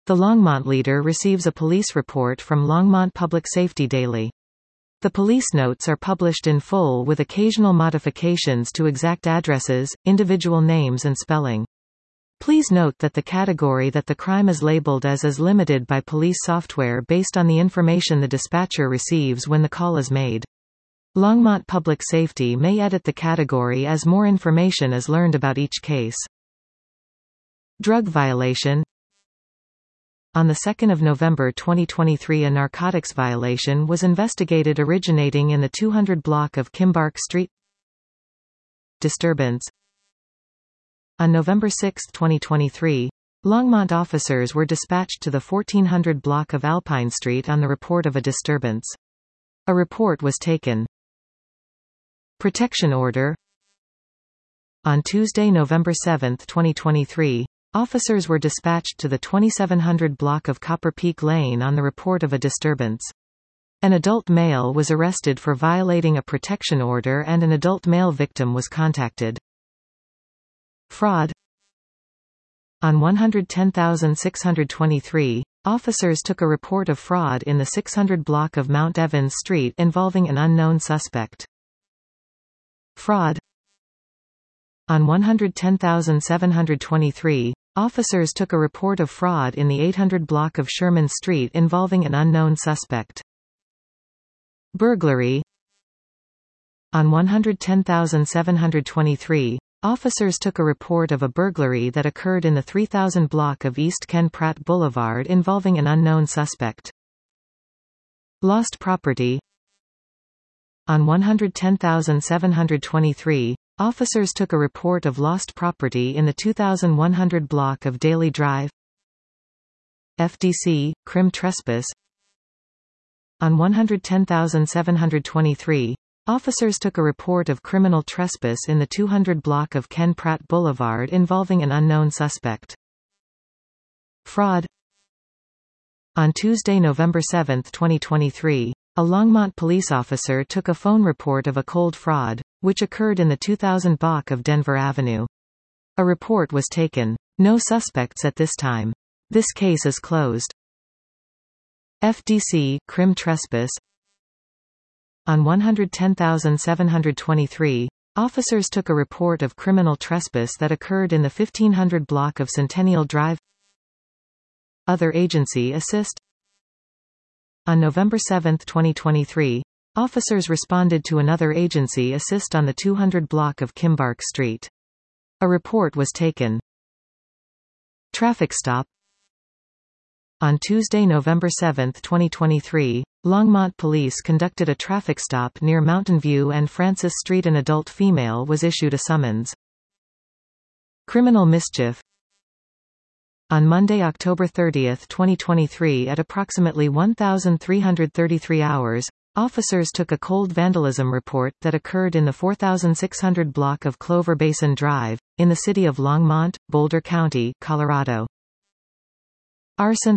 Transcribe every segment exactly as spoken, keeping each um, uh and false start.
The Longmont leader receives a police report from Longmont Public Safety Daily. The police notes are published in full with occasional modifications to exact addresses, individual names and spelling. Please note that the category that the crime is labeled as is limited by police software based on the information the dispatcher receives when the call is made. Longmont Public Safety may edit the category as more information is learned about each case. Drug violation. On the second of November twenty twenty-three, a narcotics violation was investigated originating in the two hundred block of Kimbark Street. Disturbance. On November sixth twenty twenty-three, Longmont officers were dispatched to the fourteen hundred block of Alpine Street on the report of a disturbance. A report was taken. Protection order. On Tuesday, November seventh twenty twenty-three, officers were dispatched to the twenty-seven hundred block of Copper Peak Lane on the report of a disturbance. An adult male was arrested for violating a protection order and an adult male victim was contacted. Fraud. On one hundred ten thousand six hundred twenty-three, officers took a report of fraud in the six hundred block of Mount Evans Street involving an unknown suspect. Fraud. On one hundred ten thousand seven hundred twenty-three, officers took a report of fraud in the eight hundred block of Sherman Street involving an unknown suspect. Burglary. On one hundred ten thousand seven hundred twenty-three, officers took a report of a burglary that occurred in the three thousand block of East Ken Pratt Boulevard involving an unknown suspect. Lost property. On one hundred ten thousand seven hundred twenty-three, officers took a report of lost property in the two thousand one hundred block of Daily Drive. F D C, Crim Trespass. On one hundred ten thousand seven hundred twenty-three, officers took a report of criminal trespass in the two hundred block of Ken Pratt Boulevard involving an unknown suspect. Fraud. On Tuesday, November seventh twenty twenty-three, a Longmont police officer took a phone report of a cold fraud, which occurred in the two thousand block of Denver Avenue. A report was taken. No suspects at this time. This case is closed. F D C, Crim Trespass. On one hundred ten thousand seven hundred twenty-three, officers took a report of criminal trespass that occurred in the fifteen hundred block of Centennial Drive. Other agency assist. On November seventh twenty twenty-three, officers responded to another agency assist on the two hundred block of Kimbark Street. A report was taken. Traffic stop. On Tuesday, November seventh twenty twenty-three, Longmont Police conducted a traffic stop near Mountain View and Francis Street. An adult female was issued a summons. Criminal mischief. On Monday, October thirtieth twenty twenty-three at approximately one thousand three hundred thirty-three hours, officers took a cold vandalism report that occurred in the four thousand six hundred block of Clover Basin Drive, in the city of Longmont, Boulder County, Colorado. Arson.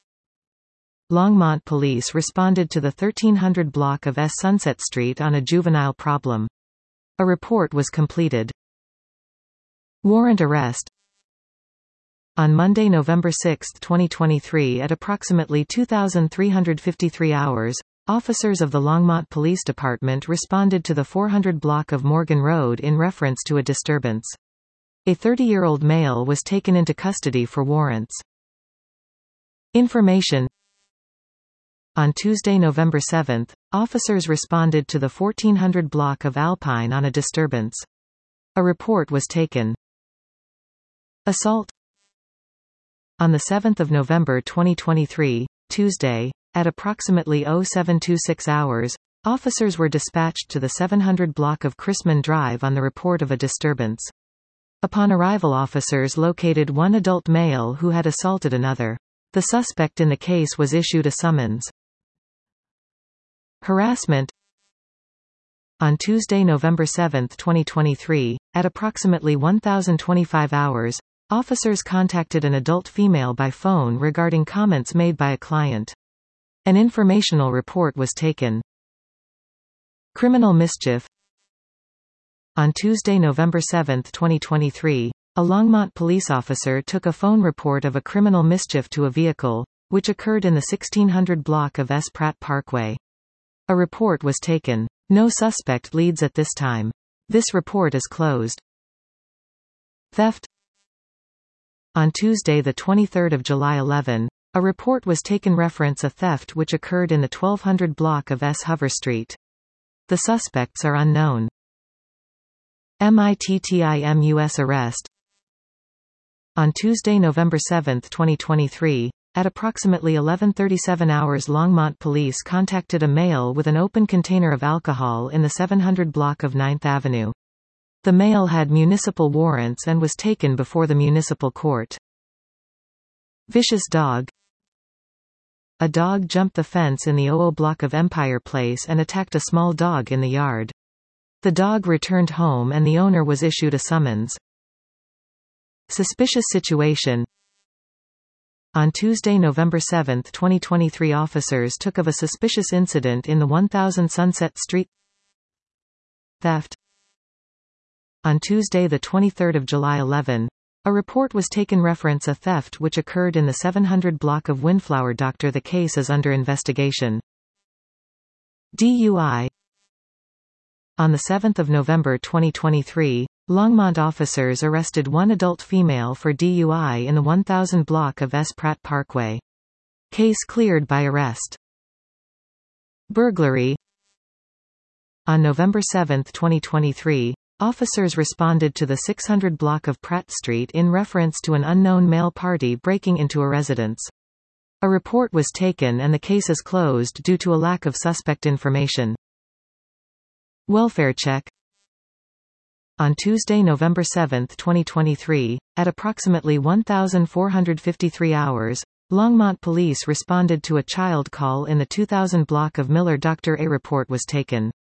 Longmont police responded to the thirteen hundred block of S Sunset Street on a juvenile problem. A report was completed. Warrant arrest. On Monday, November sixth twenty twenty-three at approximately two thousand three hundred fifty-three hours, officers of the Longmont Police Department responded to the four hundred block of Morgan Road in reference to a disturbance. A thirty-year-old male was taken into custody for warrants. Information. On Tuesday, November seventh, officers responded to the fourteen hundred block of Alpine on a disturbance. A report was taken. Assault. On the seventh of November twenty twenty-three, Tuesday, at approximately oh seven twenty-six hours, officers were dispatched to the seven hundred block of Chrisman Drive on the report of a disturbance. Upon arrival, officers located one adult male who had assaulted another. The suspect in the case was issued a summons. Harassment. On Tuesday, November seventh twenty twenty-three, at approximately one thousand twenty-five hours, officers contacted an adult female by phone regarding comments made by a client. An informational report was taken. Criminal mischief. On Tuesday, November seventh twenty twenty-three, A Longmont police officer took a phone report of a criminal mischief to a vehicle, which occurred in the sixteen hundred block of S. Pratt Parkway. A report was taken. No suspect leads at this time. This report is closed. Theft. On Tuesday the twenty-third of July eleven, a report was taken reference a theft which occurred in the twelve hundred block of S. Hover Street. The suspects are unknown. MITTIMUS arrest. On Tuesday, November seventh, twenty twenty-three, at approximately eleven thirty-seven hours, Longmont police contacted a male with an open container of alcohol in the seven hundred block of ninth Avenue. The male had municipal warrants and was taken before the municipal court. Vicious dog. A dog jumped the fence in the O O block of Empire Place and attacked a small dog in the yard. The dog returned home and the owner was issued a summons. Suspicious situation. On Tuesday, November seventh, twenty twenty-three, officers took of a suspicious incident in the one thousand Sunset Street. Theft. On Tuesday, the twenty-third of July eleven, a report was taken reference a theft which occurred in the seven hundred block of Windflower. Doctor The case is under investigation. D U I. On the seventh of November twenty twenty-three, Longmont officers arrested one adult female for D U I in the one thousand block of S. Pratt Parkway. Case cleared by arrest. Burglary. On November seventh, twenty twenty-three, officers responded to the six hundred block of Pratt Street in reference to an unknown male party breaking into a residence. A report was taken and the case is closed due to a lack of suspect information. Welfare check. On Tuesday, November seventh, twenty twenty-three, at approximately one thousand four hundred fifty-three hours, Longmont police responded to a child call in the two thousand block of Miller. Doctor A report was taken.